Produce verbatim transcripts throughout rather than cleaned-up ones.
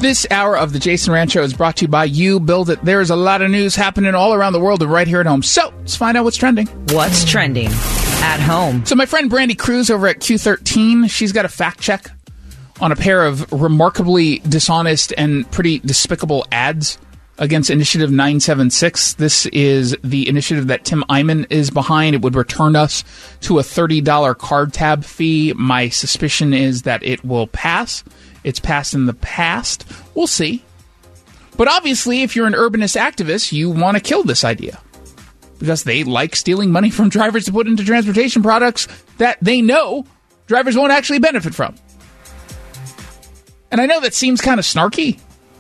This hour of the Jason Rand Show is brought to you by You Build It. There's a lot of news happening all around the world and right here at home. So let's find out what's trending. What's trending at home? So my friend Brandy Cruz over at Q thirteen, she's got a fact check on a pair of remarkably dishonest and pretty despicable ads against Initiative nine seven six. This is the initiative that Tim Eyman is behind. It would return us to a thirty dollars card tab fee. My suspicion is that it will pass. It's passed in the past. We'll see. But obviously, if you're an urbanist activist, you want to kill this idea. Because they like stealing money from drivers to put into transportation products that they know drivers won't actually benefit from. And I know that seems kind of snarky.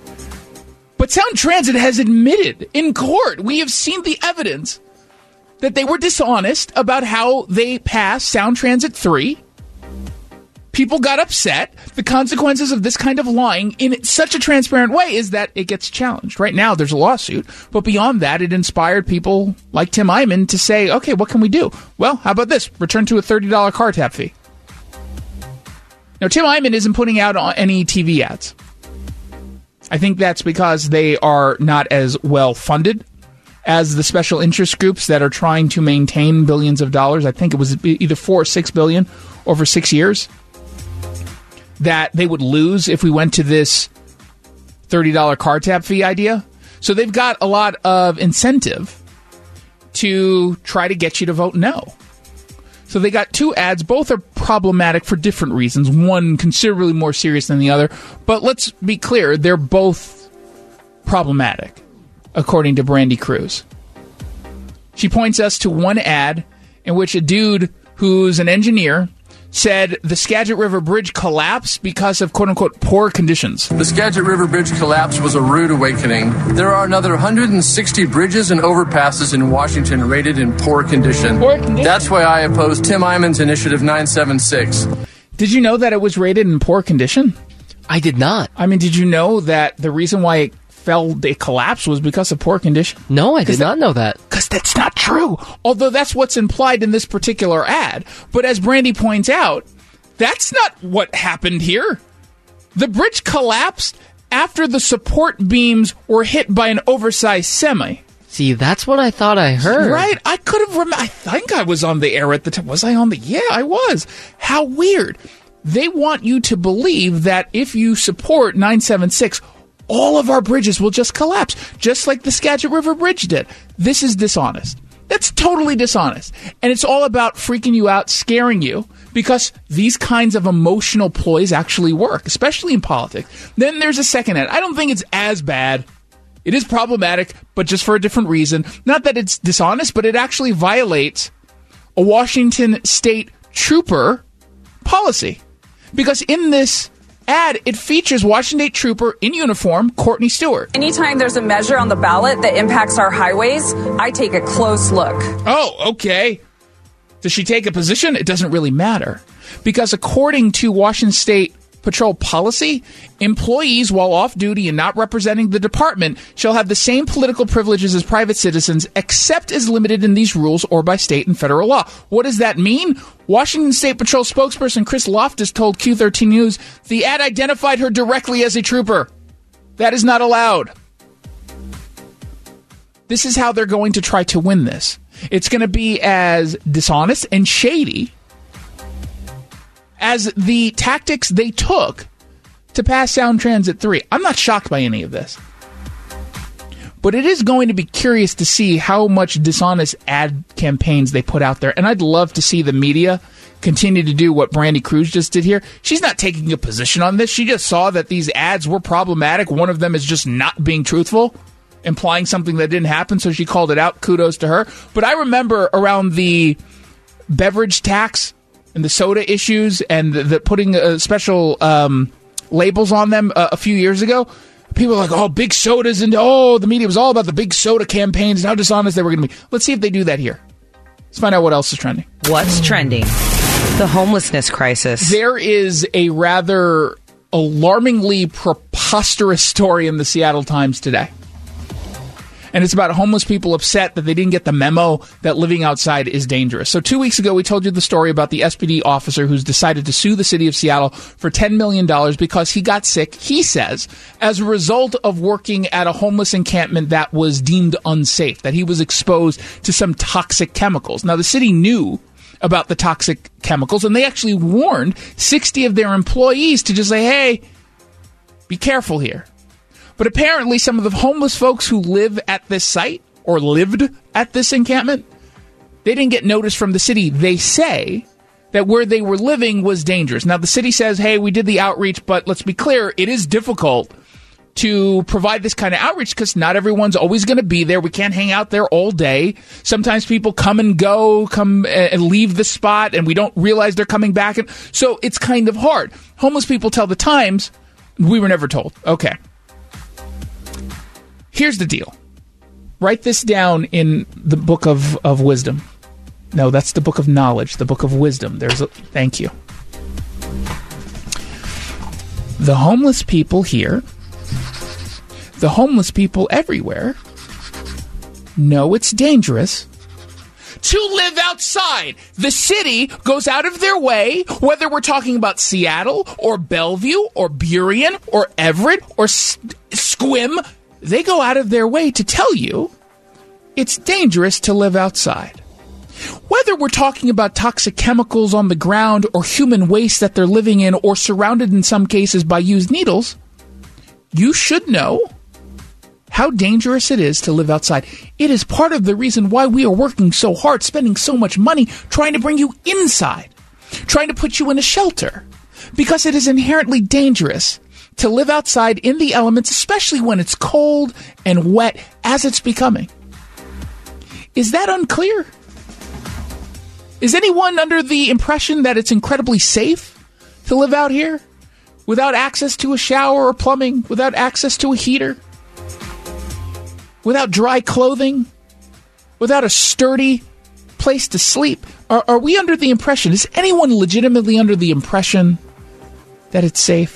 But Sound Transit has admitted in court, we have seen the evidence that they were dishonest about how they passed Sound Transit three. People got upset. The consequences of this kind of lying in such a transparent way is that it gets challenged. Right now, there's a lawsuit. But beyond that, it inspired people like Tim Eyman to say, okay, what can we do? Well, how about this? Return to a thirty dollars car tab fee. Now, Tim Eyman isn't putting out any T V ads. I think that's because they are not as well funded as the special interest groups that are trying to maintain billions of dollars. I think it was either four or six billion over six years. That they would lose if we went to this thirty dollars car tab fee idea. So they've got a lot of incentive to try to get you to vote no. So they got two ads. Both are problematic for different reasons. One considerably more serious than the other. But let's be clear, they're both problematic, according to Brandy Cruz. She points us to one ad in which a dude who's an engineer said the Skagit River Bridge collapsed because of, quote-unquote, poor conditions. The Skagit River Bridge collapse was a rude awakening. There are another one hundred sixty bridges and overpasses in Washington rated in poor condition. Poor condition. That's why I oppose Tim Eyman's Initiative nine seven six. Did you know that it was rated in poor condition? I did not. I mean, did you know that the reason why it fell, it collapsed was because of poor condition? No, I did not know that. Because that's not true. Although that's what's implied in this particular ad. But as Brandy points out, that's not what happened here. The bridge collapsed after the support beams were hit by an oversized semi. See, that's what I thought I heard. Right. I could have rem- I think I was on the air at the time. Was I on the... Yeah, I was. How weird. They want you to believe that if you support nine seven six... all of our bridges will just collapse, just like the Skagit River Bridge did. This is dishonest. That's totally dishonest. And it's all about freaking you out, scaring you, because these kinds of emotional ploys actually work, especially in politics. Then there's a second ad. I don't think it's as bad. It is problematic, but just for a different reason. Not that it's dishonest, but it actually violates a Washington state trooper policy. Because in this ad, it features Washington State Trooper in uniform, Courtney Stewart. Anytime there's a measure on the ballot that impacts our highways, I take a close look. Oh, okay. Does she take a position? It doesn't really matter. Because according to Washington State Patrol policy, employees, while off duty and not representing the department, shall have the same political privileges as private citizens, except as limited in these rules or by state and federal law. What does that mean? Washington State Patrol spokesperson Chris Loftus told Q thirteen News the ad identified her directly as a trooper. That is not allowed. This is how they're going to try to win this. It's going to be as dishonest and shady as the tactics they took to pass Sound Transit three. I'm not shocked by any of this. But it is going to be curious to see how much dishonest ad campaigns they put out there. And I'd love to see the media continue to do what Brandy Cruz just did here. She's not taking a position on this. She just saw that these ads were problematic. One of them is just not being truthful, implying something that didn't happen. So she called it out. Kudos to her. But I remember around the beverage tax and the soda issues and the, the putting uh, special um, labels on them uh, a few years ago, people were like, oh, big sodas, and oh, the media was all about the big soda campaigns and how dishonest they were going to be. Let's see if they do that here. Let's find out what else is trending. What's trending? The homelessness crisis. There is a rather alarmingly preposterous story in the Seattle Times today. And it's about homeless people upset that they didn't get the memo that living outside is dangerous. So two weeks ago, we told you the story about the S P D officer who's decided to sue the city of Seattle for ten million dollars because he got sick, he says, as a result of working at a homeless encampment that was deemed unsafe, that he was exposed to some toxic chemicals. Now, the city knew about the toxic chemicals, and they actually warned sixty of their employees to just say, hey, be careful here. But apparently some of the homeless folks who live at this site or lived at this encampment, they didn't get notice from the city. They say that where they were living was dangerous. Now, the city says, hey, we did the outreach, but let's be clear, it is difficult to provide this kind of outreach because not everyone's always going to be there. We can't hang out there all day. Sometimes people come and go, come and leave the spot, and we don't realize they're coming back. And so it's kind of hard. Homeless people tell the Times, we were never told. Okay. Here's the deal. Write this down in the book of, of wisdom. No, that's the book of knowledge, the book of wisdom. There's a, thank you. The homeless people here, the homeless people everywhere, know it's dangerous to live outside. The city goes out of their way, whether we're talking about Seattle or Bellevue or Burien or Everett or S- Squim, they go out of their way to tell you it's dangerous to live outside. Whether we're talking about toxic chemicals on the ground or human waste that they're living in or surrounded in some cases by used needles, you should know how dangerous it is to live outside. It is part of the reason why we are working so hard, spending so much money, trying to bring you inside, trying to put you in a shelter, because it is inherently dangerous to live outside in the elements, especially when it's cold and wet, as it's becoming. Is that unclear? Is anyone under the impression that it's incredibly safe to live out here without access to a shower or plumbing, without access to a heater, without dry clothing, without a sturdy place to sleep? Are, are we under the impression, is anyone legitimately under the impression that it's safe?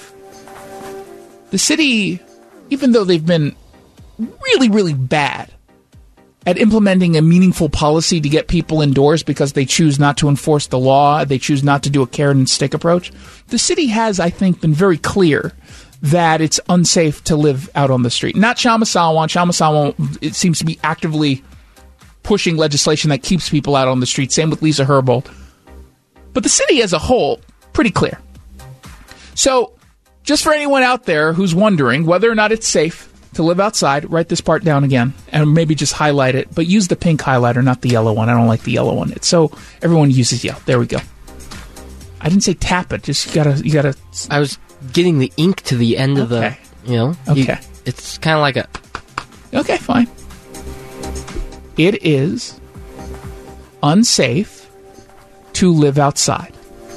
The city, even though they've been really, really bad at implementing a meaningful policy to get people indoors because they choose not to enforce the law, they choose not to do a carrot and stick approach, the city has, I think, been very clear that it's unsafe to live out on the street. Not Shamasawan. Shamasawan, it seems to be actively pushing legislation that keeps people out on the street. Same with Lisa Herbold. But the city as a whole, pretty clear. So, just for anyone out there who's wondering whether or not it's safe to live outside, write this part down again and maybe just highlight it, but use the pink highlighter, not the yellow one. I don't like the yellow one. It's so everyone uses yellow. There we go. I didn't say tap it. Just you gotta, you gotta. I was getting the ink to the end of Okay. the, you know. Okay. You, it's kind of like a. Okay, fine. It is unsafe to live outside.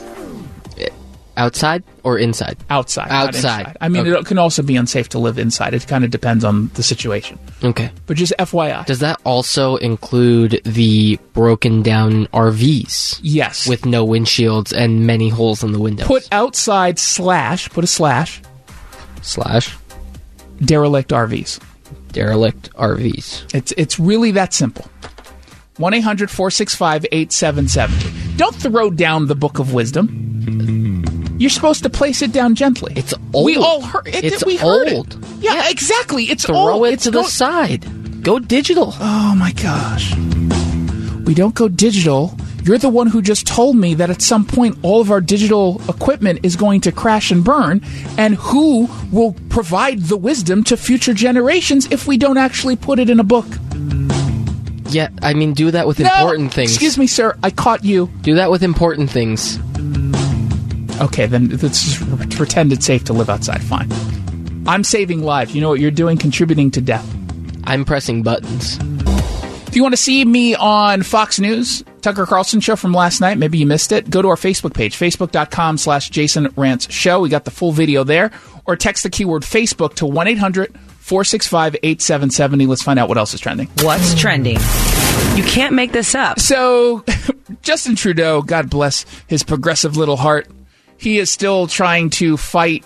Outside or inside? Outside. not Outside. inside. I mean, Okay. it can also be unsafe to live inside. It kind of depends on the situation. Okay. But just F Y I. Does that also include the broken down R Vs? Yes. With no windshields and many holes in the windows? Put outside slash, put a slash, Slash derelict R Vs. derelict R Vs. It's it's really that simple. one eight hundred four six five eight seven seven zero. Don't throw down the Book of Wisdom. You're supposed to place it down gently. It's old. We all heard it. It's we heard old. It. Yeah, Yeah. exactly. It's Throw old. it It's to the go- side. Go digital. Oh my gosh. We don't go digital. You're the one who just told me that at some point all of our digital equipment is going to crash and burn, and who will provide the wisdom to future generations if we don't actually put it in a book? Yeah, I mean, do that with No! important things. Excuse me, sir. I caught you. Do that with important things. Okay, then let's just pretend it's safe to live outside. Fine. I'm saving lives. You know what you're doing? Contributing to death. I'm pressing buttons. If you want to see me on Fox News, Tucker Carlson show from last night, maybe you missed it, go to our Facebook page, facebook.com slash Jason Rantz Show. We got the full video there. Or text the keyword Facebook to one eight hundred four six five eight seven seven zero. Let's find out what else is trending. What's trending? You can't make this up. So, Justin Trudeau, God bless his progressive little heart, he is still trying to fight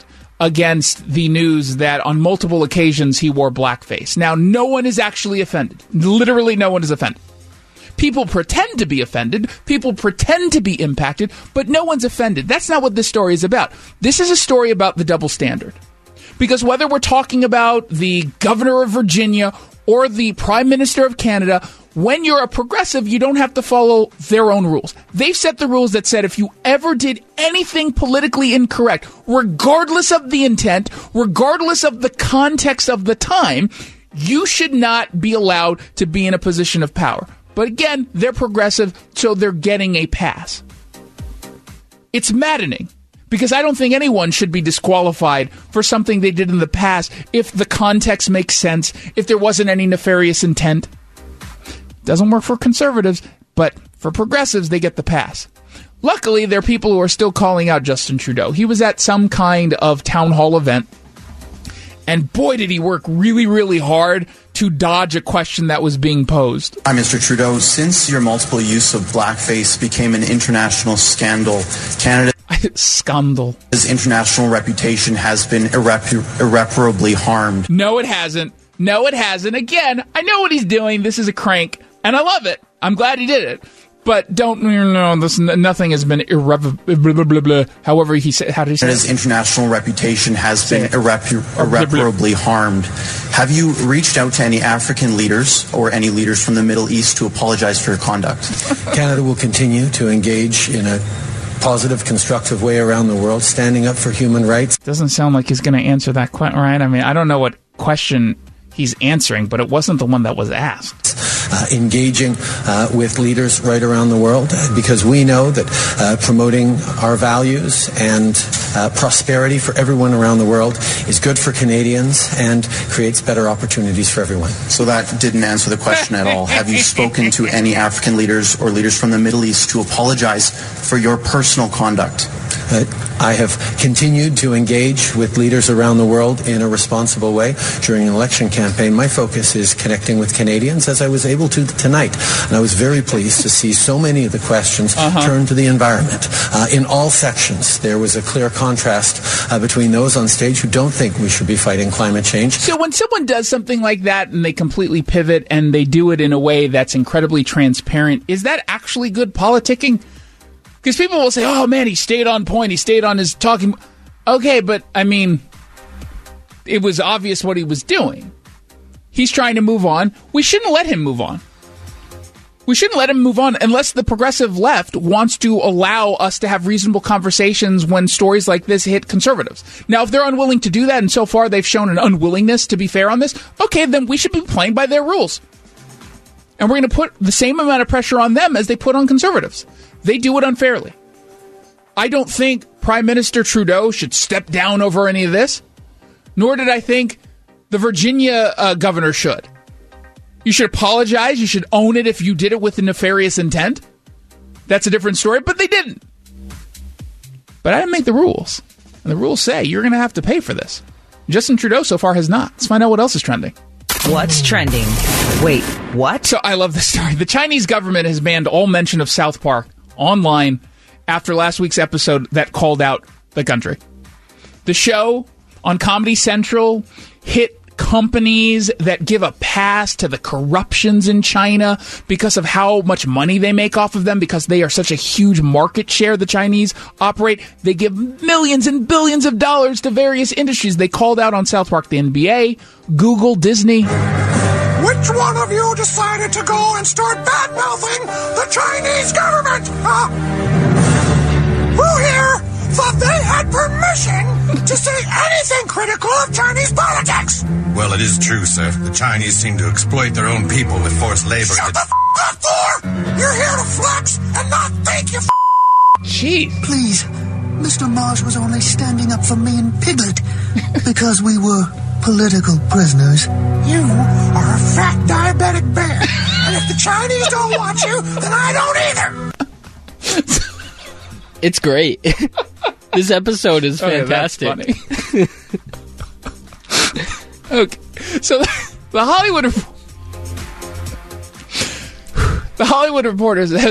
against the news that on multiple occasions he wore blackface. Now, no one is actually offended. Literally no one is offended. People pretend to be offended. People pretend to be impacted, but no one's offended. That's not what this story is about. This is a story about the double standard. Because whether we're talking about the governor of Virginia or the prime minister of Canada, when you're a progressive, you don't have to follow their own rules. They've set the rules that said if you ever did anything politically incorrect, regardless of the intent, regardless of the context of the time, you should not be allowed to be in a position of power. But again, they're progressive, so they're getting a pass. It's maddening, because I don't think anyone should be disqualified for something they did in the past if the context makes sense, if there wasn't any nefarious intent. Doesn't work for conservatives, but for progressives, they get the pass. Luckily, there are people who are still calling out Justin Trudeau. He was at some kind of town hall event, and boy, did he work really, really hard to dodge a question that was being posed. Hi, Mister Trudeau. Since your multiple use of blackface became an international scandal, Canada's scandal. international reputation has been irrep- irreparably harmed. No, it hasn't. No, it hasn't. Again, I know what he's doing. This is a crank, and I love it. I'm glad he did it. But don't, you know, this, nothing has been irreparable. Blah, blah, blah. However, he said, how did he say Canada's it? international reputation has Say been irrep- irreparably harmed. Have you reached out to any African leaders or any leaders from the Middle East to apologize for your conduct? Canada will continue to engage in a positive, constructive way around the world, standing up for human rights. Doesn't sound like he's going to answer that question, right? I mean, I don't know what question he's answering, but it wasn't the one that was asked. Uh, engaging uh, with leaders right around the world, because we know that uh, promoting our values and uh, prosperity for everyone around the world is good for Canadians and creates better opportunities for everyone. So that didn't answer the question at all. Have you spoken to any African leaders or leaders from the Middle East to apologize for your personal conduct? Uh, I have continued to engage with leaders around the world in a responsible way during an election campaign. My focus is connecting with Canadians, as I was able to tonight. And I was very pleased to see so many of the questions uh-huh. turn to the environment. Uh, in all sections, there was a clear contrast uh, between those on stage who don't think we should be fighting climate change. So when someone does something like that and they completely pivot and they do it in a way that's incredibly transparent, is that actually good politicking? Because people will say, oh, man, he stayed on point. He stayed on his talking. Okay, but, I mean, it was obvious what he was doing. He's trying to move on. We shouldn't let him move on. We shouldn't let him move on unless the progressive left wants to allow us to have reasonable conversations when stories like this hit conservatives. Now, if they're unwilling to do that, and so far they've shown an unwillingness to be fair on this, okay, then we should be playing by their rules. And we're going to put the same amount of pressure on them as they put on conservatives. They do it unfairly. I don't think Prime Minister Trudeau should step down over any of this, nor did I think the Virginia uh, governor should. You should apologize. You should own it if you did it with a nefarious intent. That's a different story, but they didn't. But I didn't make the rules. And the rules say you're going to have to pay for this. Justin Trudeau so far has not. Let's find out what else is trending. What's trending? Wait, what? So I love this story. The Chinese government has banned all mention of South Park online after last week's episode that called out the country. The show on Comedy Central hit companies that give a pass to the corruptions in China because of how much money they make off of them, because they are such a huge market share the Chinese operate. They give millions and billions of dollars to various industries. They called out on South Park the N B A, Google, Disney. Which one of you decided to go and start bad-mouthing the Chinese government? Huh? Who here thought they had permission to say anything critical of Chinese politics? Well, it is true, sir. The Chinese seem to exploit their own people with forced labor. Shut the f*** up, Thor! You're here to flex and not think, you f***. Jeez. Please, Mister Mars was only standing up for me and Piglet because we were political prisoners. You are a fat diabetic bear, and if the Chinese don't want you, then I don't either. It's great. This episode is fantastic. Oh, yeah, that's funny. Okay, so the Hollywood the Hollywood Reporter says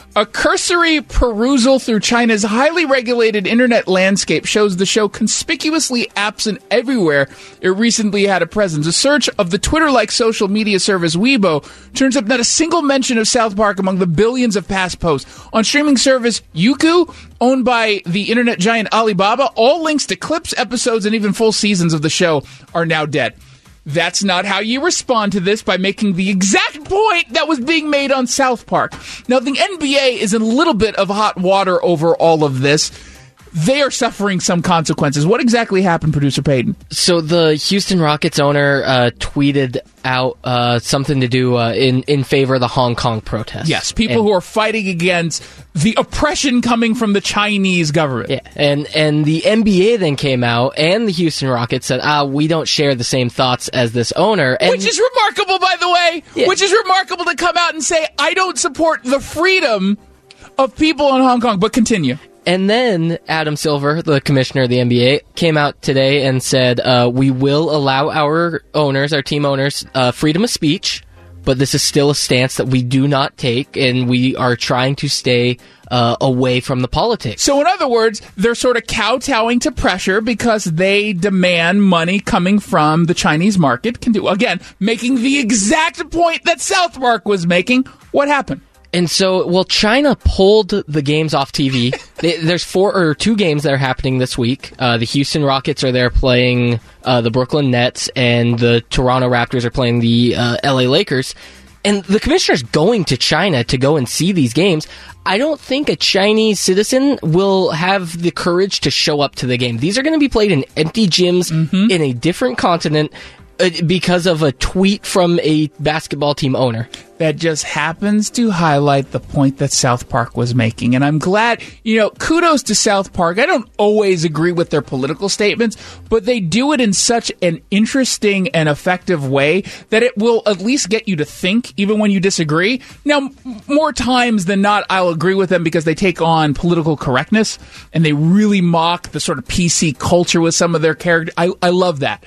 A cursory perusal through China's highly regulated internet landscape shows the show conspicuously absent everywhere it recently had a presence. A search of the Twitter-like social media service Weibo turns up not a single mention of South Park among the billions of past posts. On streaming service Youku, owned by the internet giant Alibaba, all links to clips, episodes, and even full seasons of the show are now dead. That's not how you respond to this, by making the exact point that was being made on South Park. Now, the N B A is in a little bit of hot water over all of this. They are suffering some consequences. What exactly happened, Producer Peyton? So the Houston Rockets owner uh, tweeted out uh, something to do uh, in, in favor of the Hong Kong protests. Yes, people and, who are fighting against the oppression coming from the Chinese government. Yeah, and, and the N B A then came out, and the Houston Rockets said, ah, we don't share the same thoughts as this owner. And, Which is remarkable, by the way. Yeah. Which is remarkable to come out and say, I don't support the freedom of people in Hong Kong. But continue. And then Adam Silver, the commissioner of the N B A, came out today and said, uh, we will allow our owners, our team owners, uh, freedom of speech, but this is still a stance that we do not take, and we are trying to stay uh, away from the politics. So in other words, they're sort of kowtowing to pressure because they demand money coming from the Chinese market. Can do, again, making the exact point that South Park was making. What happened? And so, well, China pulled the games off T V. There's four or two games that are happening this week. Uh, the Houston Rockets are there playing uh, the Brooklyn Nets, and the Toronto Raptors are playing the uh, L A Lakers. And the commissioner's going to China to go and see these games. I don't think a Chinese citizen will have the courage to show up to the game. These are going to be played in empty gyms mm-hmm. in a different continent uh, because of a tweet from a basketball team owner. That just happens to highlight the point that South Park was making. And I'm glad, you know, kudos to South Park. I don't always agree with their political statements, but they do it in such an interesting and effective way that it will at least get you to think, even when you disagree. Now, more times than not, I'll agree with them because they take on political correctness and they really mock the sort of P C culture with some of their characters. I, I love that.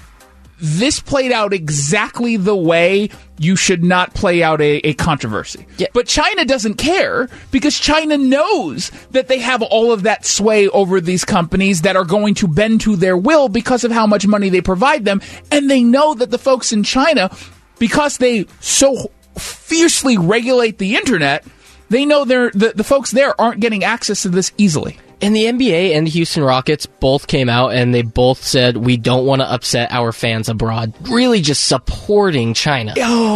This played out exactly the way you should not play out a, a controversy. Yeah. But China doesn't care because China knows that they have all of that sway over these companies that are going to bend to their will because of how much money they provide them. And they know that the folks in China, because they so fiercely regulate the internet, they know they're, the, the folks there aren't getting access to this easily. And the N B A and the Houston Rockets both came out and they both said, we don't want to upset our fans abroad. Really just supporting China.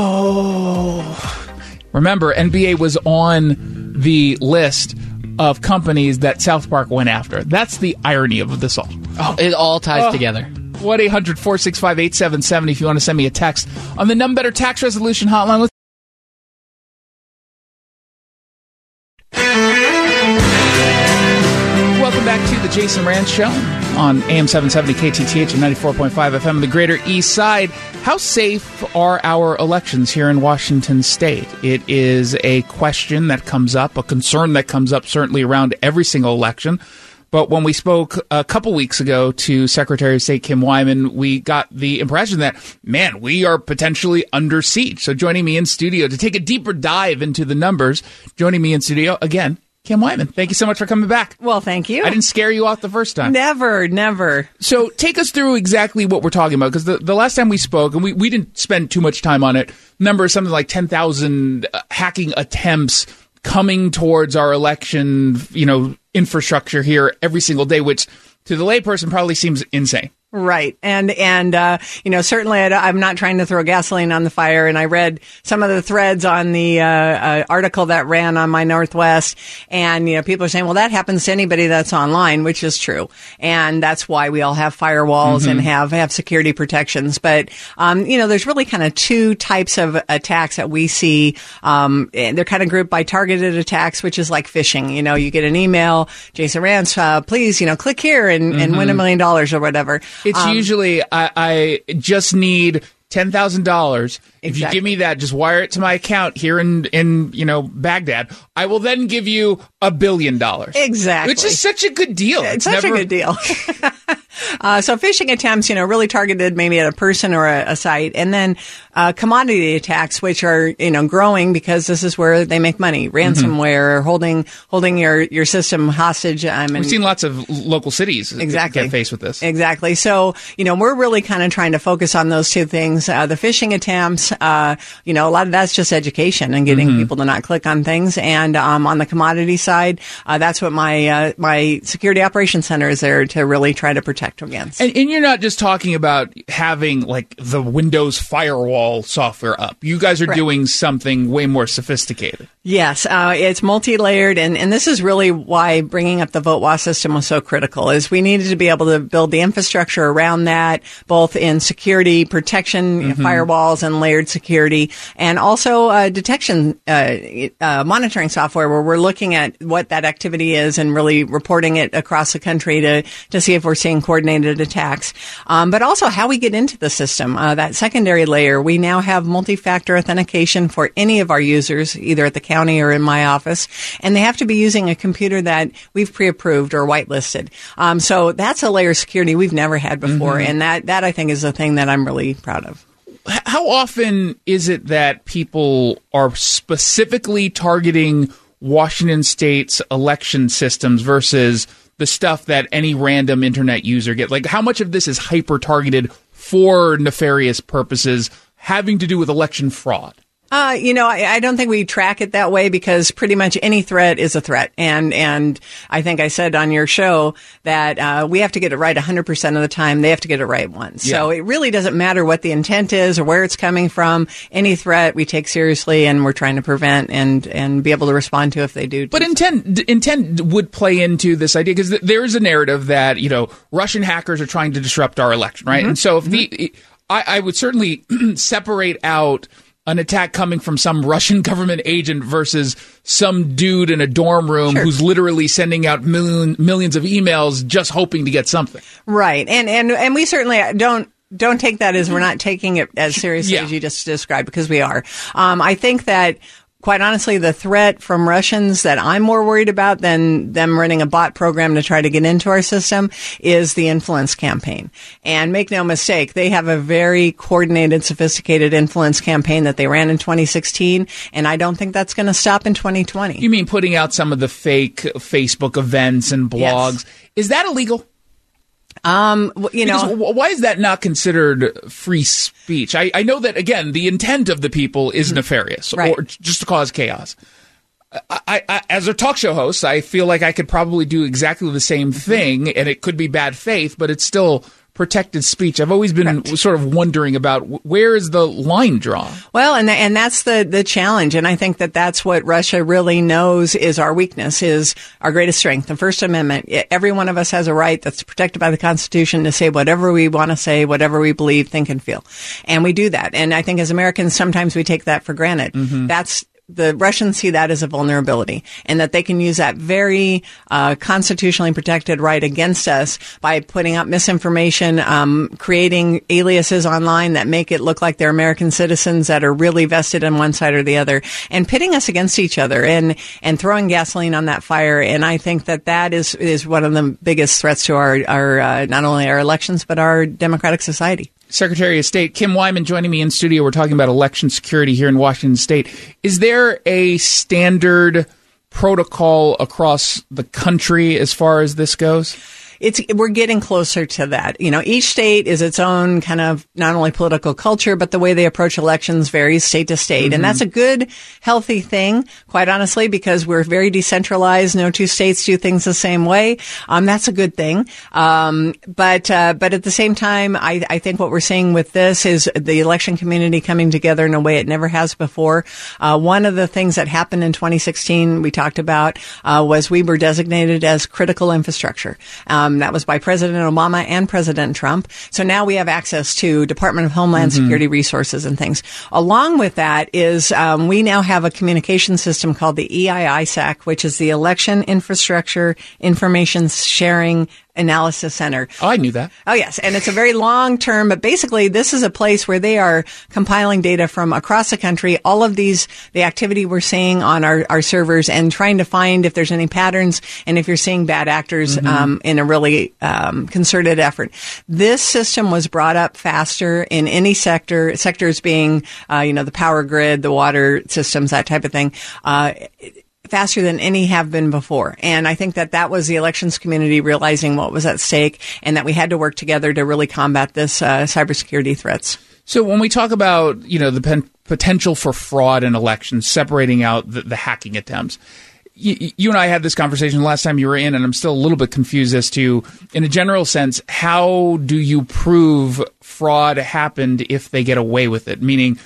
Oh. Remember, N B A was on the list of companies that South Park went after. That's the irony of this all. Oh, it all ties oh. together. one eight hundred four six five eight seven seven zero if you want to send me a text on the None Better Tax Resolution Hotline. Let's Welcome back to the Jason Rand Show on A M seven seventy K T T H and ninety-four point five F M in the Greater East Side. How safe are our elections here in Washington State? It is a question that comes up, a concern that comes up certainly around every single election. But when we spoke a couple weeks ago to Secretary of State Kim Wyman, we got the impression that, man, we are potentially under siege. So joining me in studio to take a deeper dive into the numbers, joining me in studio again, Kim Wyman, thank you so much for coming back. Well, thank you. I didn't scare you off the first time. Never, never. So take us through exactly what we're talking about, because the, the last time we spoke, and we, we didn't spend too much time on it, number is something like ten thousand uh, hacking attempts coming towards our election, you know, infrastructure here every single day, which to the layperson probably seems insane. Right. And, and, uh, you know, certainly I, I'm not trying to throw gasoline on the fire. And I read some of the threads on the, uh, uh, article that ran on My Northwest. And, you know, people are saying, well, that happens to anybody that's online, which is true. And that's why we all have firewalls mm-hmm. and have, have security protections. But, um, you know, there's really kind of two types of attacks that we see. Um, they're kind of grouped by targeted attacks, which is like phishing. You know, you get an email, Jason Rance, uh, please, you know, click here and, mm-hmm. and win a million dollars or whatever. It's um, usually, I, I just need ten thousand dollars. If exactly. you give me that, just wire it to my account here in, in, you know, Baghdad. I will then give you a billion dollars. Exactly. Which is such a good deal. It's, it's such never... a good deal. Uh, so phishing attempts, you know, really targeted maybe at a person or a, a site, and then uh, commodity attacks, which are you know growing because this is where they make money. Ransomware, mm-hmm. holding holding your, your system hostage. I mean, We've seen lots of local cities exactly. get faced with this. Exactly. So you know, we're really kind of trying to focus on those two things: uh, the phishing attempts. Uh, you know, a lot of that's just education and getting mm-hmm. people to not click on things, and um, on the commodity side, uh, that's what my uh, my security operations center is there to really try to protect against. And, and you're not just talking about having like the Windows firewall software up. You guys are Correct. doing something way more sophisticated. Yes, uh, it's multi-layered, and, and this is really why bringing up the VoteWA system was so critical, is we needed to be able to build the infrastructure around that, both in security, protection, mm-hmm. you know, firewalls, and layered security, and also uh, detection uh, uh, monitoring software where we're looking at what that activity is and really reporting it across the country to, to see if we're seeing coordinated attacks, um, but also how we get into the system. Uh, that secondary layer, we now have multi-factor authentication for any of our users, either at the county or in my office, and they have to be using a computer that we've pre-approved or whitelisted. Um, so that's a layer of security we've never had before, mm-hmm. and that, that I think is a thing that I'm really proud of. How often is it that people are specifically targeting Washington State's election systems versus the stuff that any random internet user gets? Like, how much of this is hyper-targeted for nefarious purposes having to do with election fraud? Uh, you know, I, I don't think we track it that way because pretty much any threat is a threat. And, and I think I said on your show that, uh, we have to get it right one hundred percent of the time. They have to get it right once. Yeah. So it really doesn't matter what the intent is or where it's coming from. Any threat we take seriously and we're trying to prevent and, and be able to respond to if they do. But intent, intent would play into this idea because th- there is a narrative that, you know, Russian hackers are trying to disrupt our election, right? Mm-hmm. And so if mm-hmm. the, I, I would certainly separate out an attack coming from some Russian government agent versus some dude in a dorm room sure. who's literally sending out million, millions of emails just hoping to get something. Right. And, and, and we certainly don't, don't take that as we're not taking it as seriously yeah. as you just described, because we are. Um, I think that quite honestly, the threat from Russians that I'm more worried about than them running a bot program to try to get into our system is the influence campaign. And make no mistake, they have a very coordinated, sophisticated influence campaign that they ran in twenty sixteen, and I don't think that's going to stop in twenty twenty. You mean putting out some of the fake Facebook events and blogs? Yes. Is that illegal? Um, you know, because why is that not considered free speech? I, I know that, again, the intent of the people is nefarious right. or just to cause chaos. I, I, as a talk show host, I feel like I could probably do exactly the same thing, and it could be bad faith, but it's still protected speech. I've always been right. sort of wondering about where is the line drawn? Well, and and that's the, the challenge. And I think that that's what Russia really knows is our weakness, is our greatest strength, the First Amendment. Every one of us has a right that's protected by the Constitution to say whatever we want to say, whatever we believe, think, and feel. And we do that. And I think as Americans, sometimes we take that for granted. Mm-hmm. That's The Russians see that as a vulnerability, and that they can use that very uh, constitutionally protected right against us by putting out misinformation, um, creating aliases online that make it look like they're American citizens that are really vested in one side or the other, and pitting us against each other and and throwing gasoline on that fire. And I think that that is is one of the biggest threats to our our uh, not only our elections but our democratic society. Secretary of State Kim Wyman joining me in studio. We're talking about election security here in Washington State. Is there a standard protocol across the country as far as this goes? It's, we're getting closer to that. You know, each state is its own kind of not only political culture, but the way they approach elections varies state to state. Mm-hmm. And that's a good, healthy thing, quite honestly, because we're very decentralized. No two states do things the same way. Um, that's a good thing. Um, but, uh, but at the same time, I, I think what we're seeing with this is the election community coming together in a way it never has before. Uh, one of the things that happened in twenty sixteen we talked about, uh, was we were designated as critical infrastructure. Um, Um, that was by President Obama and President Trump. So now we have access to Department of Homeland mm-hmm. Security resources and things. Along with that is um, we now have a communication system called the E I I S A C, which is the Election Infrastructure Information Sharing Analysis Center. Oh, I knew that. Oh, yes. And it's a very long term, but basically this is a place where they are compiling data from across the country, all of these, the activity we're seeing on our, our servers, and trying to find if there's any patterns and if you're seeing bad actors mm-hmm. um, in a really um, concerted effort. This system was brought up faster in any sector, sectors being, uh, you know, the power grid, the water systems, that type of thing. Uh, faster than any have been before. And I think that that was the elections community realizing what was at stake and that we had to work together to really combat this uh, cybersecurity threats. So when we talk about, you know, the pen- potential for fraud in elections, separating out the, the hacking attempts, you, you and I had this conversation last time you were in, and I'm still a little bit confused as to, in a general sense, how do you prove fraud happened if they get away with it? Meaning,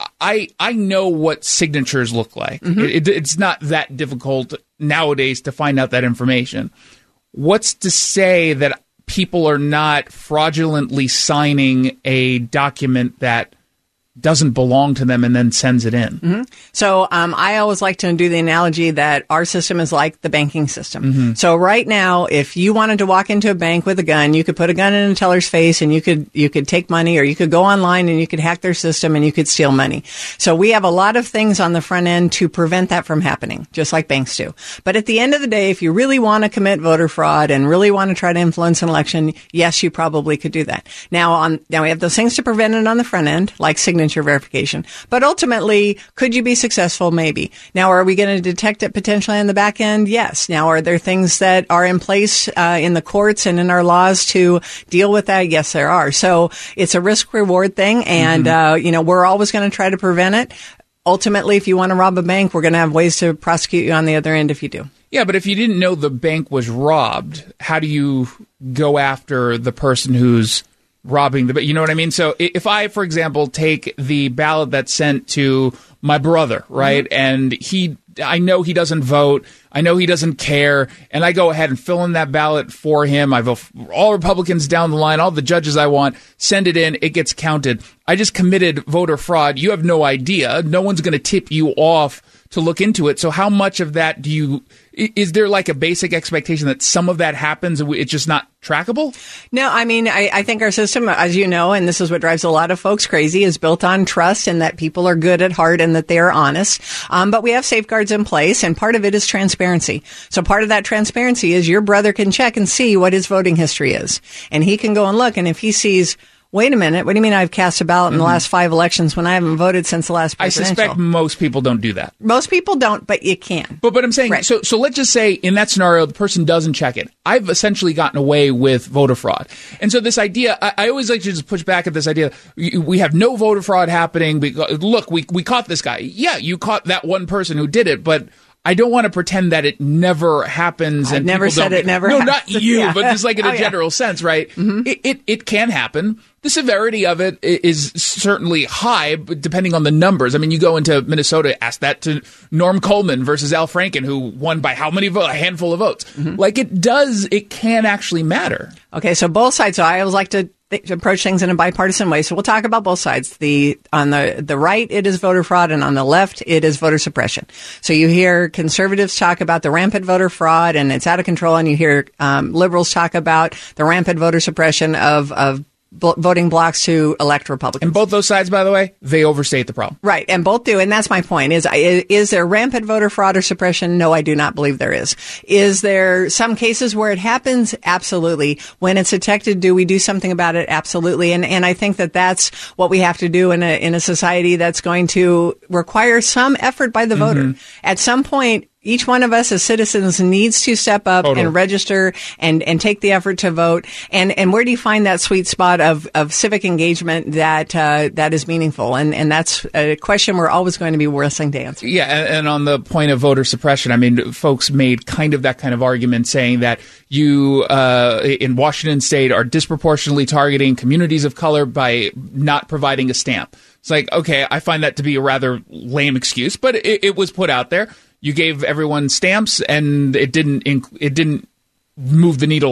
I I know what signatures look like. Mm-hmm. It, it, it's not that difficult nowadays to find out that information. What's to say that people are not fraudulently signing a document that doesn't belong to them and then sends it in? Mm-hmm. So um, I always like to do the analogy that our system is like the banking system. Mm-hmm. So right now, if you wanted to walk into a bank with a gun, you could put a gun in a teller's face and you could you could take money, or you could go online and you could hack their system and you could steal money. So we have a lot of things on the front end to prevent that from happening, just like banks do. But at the end of the day, if you really want to commit voter fraud and really want to try to influence an election, yes, you probably could do that. Now, on now we have those things to prevent it on the front end, like signature verification. But ultimately, could you be successful? Maybe. Now, are we going to detect it potentially on the back end? Yes. Now, are there things that are in place uh, in the courts and in our laws to deal with that? Yes, there are. So it's a risk-reward thing, and mm-hmm. uh, you know, we're always going to try to prevent it. Ultimately, if you want to rob a bank, we're going to have ways to prosecute you on the other end if you do. Yeah, but if you didn't know the bank was robbed, how do you go after the person who's robbing the, you know what I mean? So if I, for example, take the ballot that's sent to my brother, right, mm-hmm. and he, I know he doesn't vote, I know he doesn't care, and I go ahead and fill in that ballot for him. I vote for all Republicans down the line, all the judges I want, send it in, it gets counted. I just committed voter fraud. You have no idea. No one's going to tip you off to look into it. So how much of that do you, is there like a basic expectation that some of that happens and it's just not trackable? No, I mean, I, I think our system, as you know, and this is what drives a lot of folks crazy, is built on trust and that people are good at heart and that they are honest. Um, but we have safeguards in place, and part of it is transparency. So part of that transparency is your brother can check and see what his voting history is. And he can go and look, and if he sees, wait a minute, what do you mean I've cast a ballot in the last five elections when I haven't voted since the last presidential? I suspect most people don't do that. Most people don't, but you can. But but I'm saying, right. so so let's just say in that scenario, the person doesn't check it. I've essentially gotten away with voter fraud. And so this idea, I, I always like to just push back at this idea, we have no voter fraud happening. Because, look, we we caught this guy. Yeah, you caught that one person who did it, but I don't want to pretend that it never happens. I've and never said don't, it never No, happens. not you, yeah. but just like in oh, a general yeah. sense, right? Mm-hmm. It, it it can happen. The severity of it is certainly high, but depending on the numbers. I mean, you go into Minnesota, ask that to Norm Coleman versus Al Franken, who won by how many votes? A handful of votes. Mm-hmm. Like it does, it can actually matter. Okay, so both sides. So I always like to th- approach things in a bipartisan way. So we'll talk about both sides. The on the the right, it is voter fraud, and on the left, it is voter suppression. So you hear conservatives talk about the rampant voter fraud, and it's out of control, and you hear um, liberals talk about the rampant voter suppression of of b- voting blocks to elect Republicans. And both those sides, by the way, they overstate the problem. Right, and both do, and that's my point. Is is there rampant voter fraud or suppression? No, I do not believe there is. Is there some cases where it happens? Absolutely. When it's detected, do we do something about it? Absolutely. And and I think that that's what we have to do in a in a society that's going to require some effort by the voter. Mm-hmm. At some point, each one of us as citizens needs to step up totally. and register and, and take the effort to vote. And, and where do you find that sweet spot of, of civic engagement that uh, that is meaningful? And, and that's a question we're always going to be wrestling to answer. Yeah, and, and on the point of voter suppression, I mean, folks made kind of that kind of argument saying that you uh, in Washington State are disproportionately targeting communities of color by not providing a stamp. It's like, okay, I find that to be a rather lame excuse, but it, it was put out there. You gave everyone stamps, and it didn't inc- it didn't move the needle at all.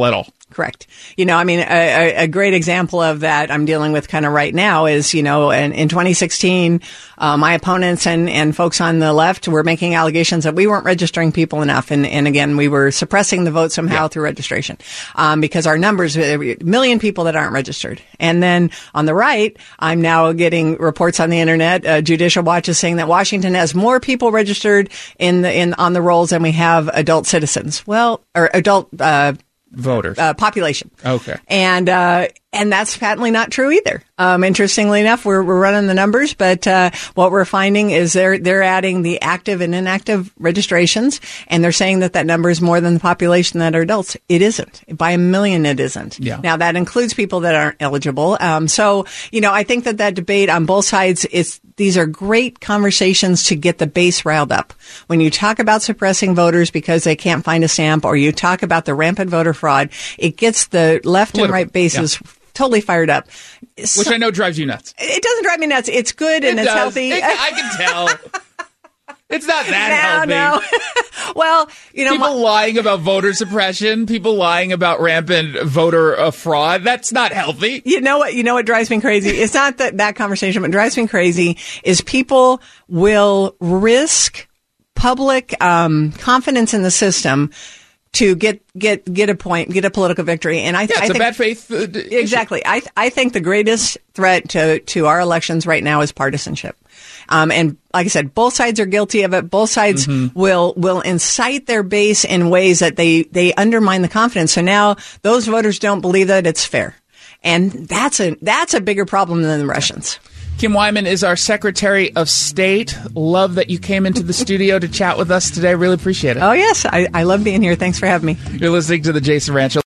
Correct. You know, I mean, a, a great example of that I'm dealing with kind of right now is, you know, in, in twenty sixteen, uh, my opponents and, and folks on the left were making allegations that we weren't registering people enough. And, and again, we were suppressing the vote somehow yeah. through registration, um, because our numbers, a million people that aren't registered. And then on the right, I'm now getting reports on the internet. Uh, Judicial Watch is saying that Washington has more people registered in the, in, on the rolls than we have adult citizens. Well, or adult, uh, Voters. Uh, population. Okay. And, uh, and that's patently not true either. Um, interestingly enough, we're, we're running the numbers, but, uh, what we're finding is they're, they're adding the active and inactive registrations, and they're saying that that number is more than the population that are adults. It isn't. By a million, it isn't. Yeah. Now, that includes people that aren't eligible. Um, so, you know, I think that that debate on both sides is, these are great conversations to get the base riled up. When you talk about suppressing voters because they can't find a stamp, or you talk about the rampant voter fraud, it gets the left Political. and right bases yeah. totally fired up. Which so, I know drives you nuts. It doesn't drive me nuts. It's good and it it's does. healthy. It, I can tell. It's not that no, healthy. No. Well, you know, people my- lying about voter suppression, people lying about rampant voter uh, fraud. That's not healthy. You know what? You know what drives me crazy? It's not that that conversation. What drives me crazy is people will risk public um, confidence in the system to get get get a point, get a political victory. And I, th- yeah, it's I think a bad faith. Uh, d- exactly. I th- I think the greatest threat to to our elections right now is partisanship. Um, and like I said, both sides are guilty of it. Both sides mm-hmm. will will incite their base in ways that they they undermine the confidence. So now those voters don't believe that it's fair, and that's a that's a bigger problem than the Russians. Kim Wyman is our Secretary of State. Love that you came into the studio to chat with us today. Really appreciate it. Oh, yes. I, I love being here. Thanks for having me. You're listening to The Jason Ranch Show.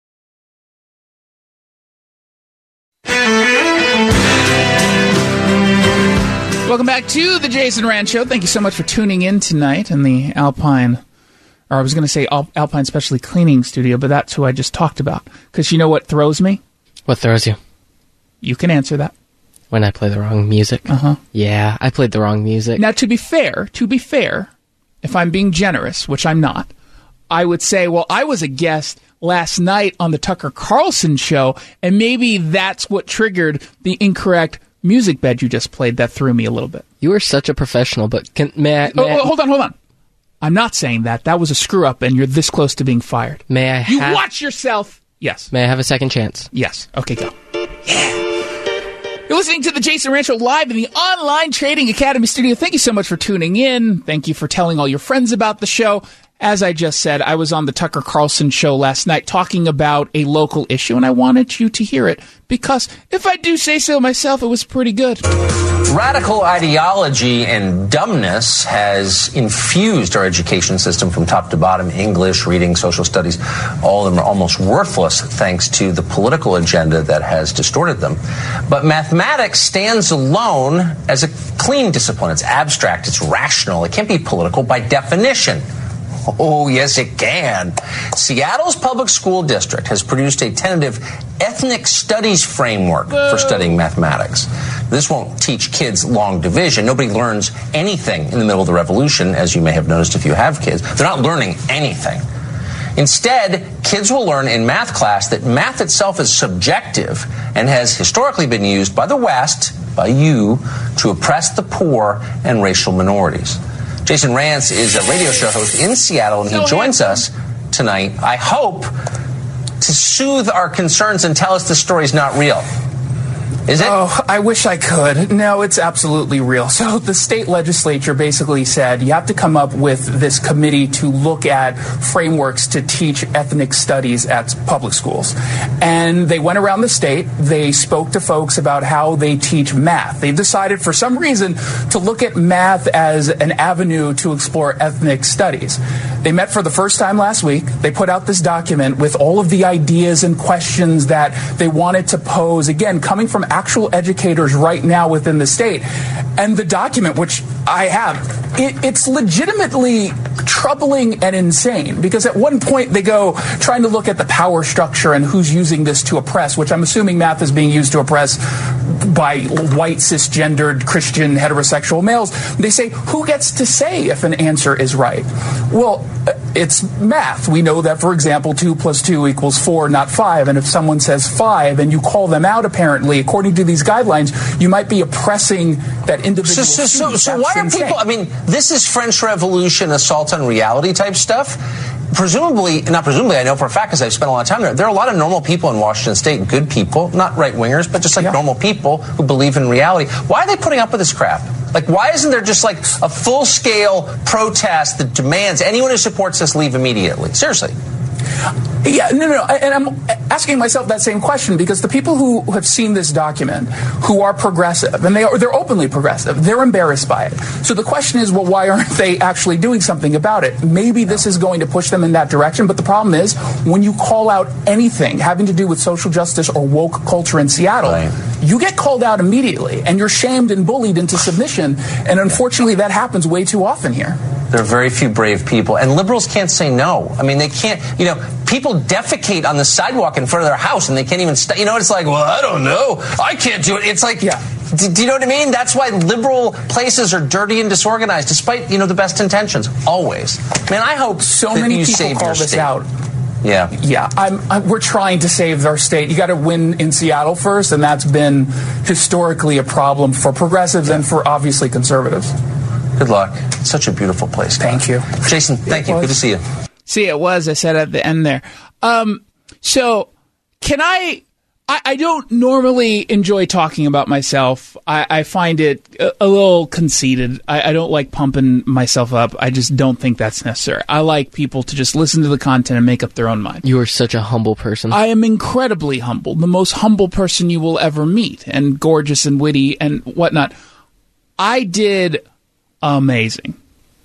Welcome back to The Jason Ranch Show. Thank you so much for tuning in tonight in the Alpine, or I was going to say Al- Alpine Specialty Cleaning Studio, but that's who I just talked about. Because you know what throws me? What throws you? You can answer that. When I play the wrong music. Uh-huh. Yeah, I played the wrong music. Now, to be fair, to be fair, if I'm being generous, which I'm not, I would say, well, I was a guest last night on the Tucker Carlson show, and maybe that's what triggered the incorrect music bed you just played that threw me a little bit. You are such a professional, but can, may I... May oh, I, hold on, hold on. I'm not saying that. That was a screw-up, and you're this close to being fired. May I You have, watch yourself! Yes. May I have a second chance? Yes. Okay, go. Yeah. You're listening to the Jason Ranch Show live in the Online Trading Academy studio. Thank you so much for tuning in. Thank you for telling all your friends about the show. As I just said, I was on the Tucker Carlson show last night talking about a local issue, and I wanted you to hear it because, if I do say so myself, it was pretty good. Radical ideology and dumbness has infused our education system from top to bottom. English, reading, social studies, all of them are almost worthless thanks to the political agenda that has distorted them. But mathematics stands alone as a clean discipline. It's abstract, it's rational, it can't be political by definition. Oh, yes, it can. Seattle's public school district has produced a tentative ethnic studies framework for studying mathematics. This won't teach kids long division. Nobody learns anything in the middle of the revolution, as you may have noticed if you have kids. They're not learning anything. Instead, kids will learn in math class that math itself is subjective and has historically been used by the West, by you, to oppress the poor and racial minorities. Jason Rantz is a radio show host in Seattle, and he joins us tonight, I hope, to soothe our concerns and tell us the story's not real. Is it? Oh, I wish I could. No, it's absolutely real. So the state legislature basically said you have to come up with this committee to look at frameworks to teach ethnic studies at public schools. And they went around the state. They spoke to folks about how they teach math. They've decided for some reason to look at math as an avenue to explore ethnic studies. They met for the first time last week. They put out this document with all of the ideas and questions that they wanted to pose, again, coming from actual educators right now within the state. And the document, which I have, it, it's legitimately troubling and insane, because at one point they go trying to look at the power structure and who's using this to oppress, which I'm assuming math is being used to oppress by white, cisgendered, Christian, heterosexual males. They say, who gets to say if an answer is right? Well, it's math. We know that, for example, two plus two equals four, not five. And if someone says five and you call them out, apparently, according to these guidelines, you might be oppressing that individual. So, so, so, student. so That's why are insane. people, I mean, this is French Revolution assault on reality type stuff. Presumably, not presumably, I know for a fact because I've spent a lot of time there, there are a lot of normal people in Washington State, good people, not right-wingers, but just like yeah. normal people who believe in reality. Why are they putting up with this crap? Like, why isn't there just like a full-scale protest that demands anyone who supports this leave immediately? Seriously. Yeah, no, no, no. And I'm asking myself that same question because the people who have seen this document, who are progressive, and they are, they're openly progressive, they're embarrassed by it. So the question is, well, why aren't they actually doing something about it? Maybe this is going to push them in that direction, but the problem is when you call out anything having to do with social justice or woke culture in Seattle, right. you get called out immediately, and you're shamed and bullied into submission, and unfortunately that happens way too often here. There are very few brave people, and liberals can't say no. I mean, they can't, you know, people defecate on the sidewalk in front of their house, and they can't even, st- you know, it's like, well, I don't know. I can't do it. It's like, yeah. do, do you know what I mean? That's why liberal places are dirty and disorganized, despite, you know, the best intentions, always. Man, I hope so that many you people save call your this state. out. Yeah. Yeah, I'm, I'm, we're trying to save our state. You got to win in Seattle first, and that's been historically a problem for progressives and for obviously conservatives. Good luck. It's such a beautiful place. Thank you. Jason, thank you. Good to see you. See, it was, I said at the end there. Um, so, can I, I, I don't normally enjoy talking about myself. I, I find it a, a little conceited. I, I don't like pumping myself up. I just don't think that's necessary. I like people to just listen to the content and make up their own mind. You are such a humble person. I am incredibly humble. The most humble person you will ever meet, and gorgeous and witty and whatnot. I did amazing.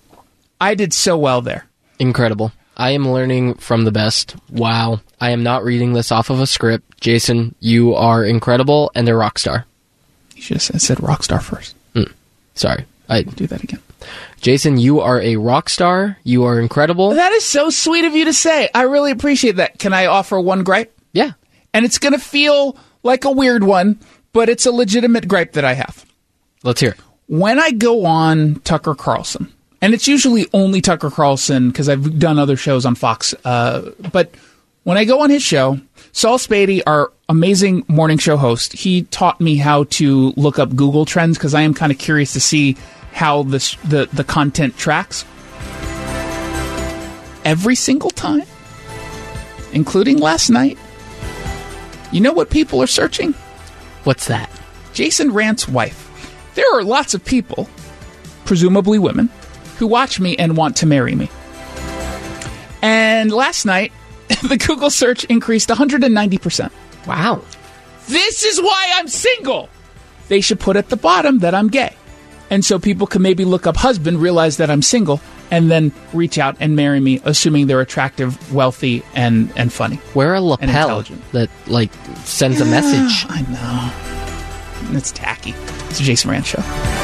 I did so well there. Incredible. I am learning from the best. Wow. I am not reading this off of a script. Jason, you are incredible and a rock star. You should have said rock star first. Mm. Sorry. I do that again. Jason, you are a rock star. You are incredible. That is so sweet of you to say. I really appreciate that. Can I offer one gripe? Yeah. And it's going to feel like a weird one, but it's a legitimate gripe that I have. Let's hear it. When I go on Tucker Carlson, and it's usually only Tucker Carlson because I've done other shows on Fox, uh, but when I go on his show, Saul Spady, our amazing morning show host, he taught me how to look up Google Trends because I am kind of curious to see how this, the, the content tracks. Every single time, including last night, you know what people are searching? What's that? Jason Rant's wife. There are lots of people, presumably women, who watch me and want to marry me. And last night, the Google search increased one hundred ninety percent. Wow. This is why I'm single. They should put at the bottom that I'm gay. And so people can maybe look up husband, realize that I'm single, and then reach out and marry me, assuming they're attractive, wealthy, and, and funny. Wear a lapel that, like, sends yeah, a message. I know. It's tacky. It's a Jason Rant Show.